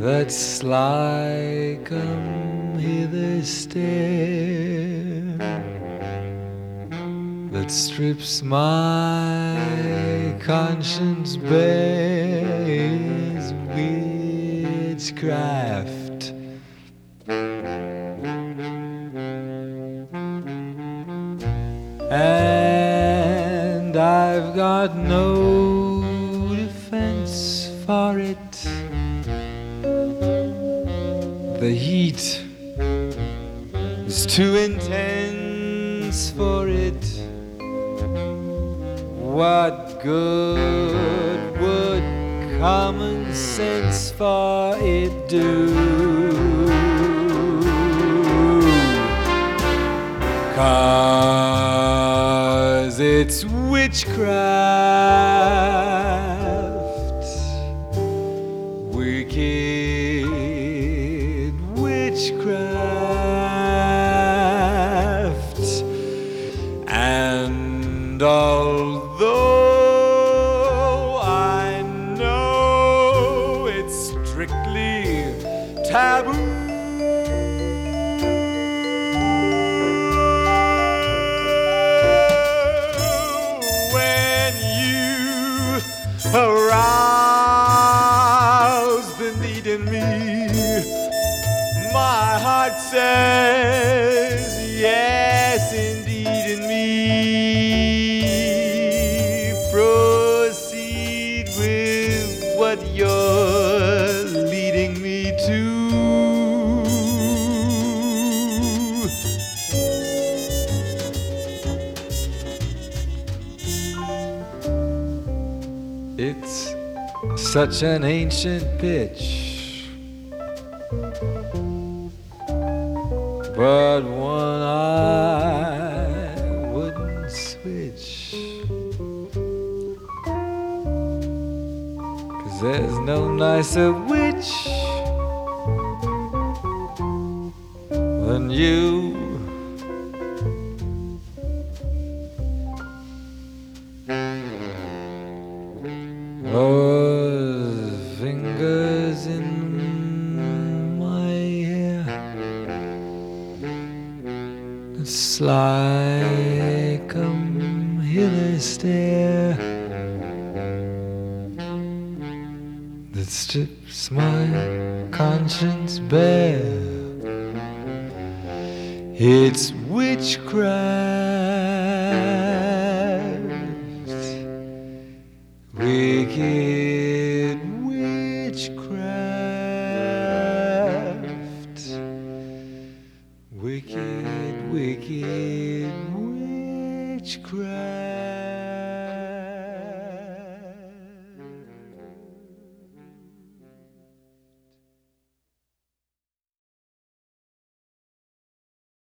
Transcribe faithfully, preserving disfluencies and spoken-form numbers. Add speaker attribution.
Speaker 1: that's like a hither stair that strips my conscience bare is witchcraft. And I've got no defense for it. The heat is too intense for it. What good would common sense for it do? 'Cause it's witchcraft, wicked witchcraft. And although I know it's strictly taboo, arouse the need in me, my heart says yes indeed in me. Proceed with what you're leading me to. It's such an ancient pitch, but one I wouldn't switch. 'Cause there's no nicer witch than you. Those fingers in my hair, it's like a hither stair that strips my conscience bare. It's witchcraft.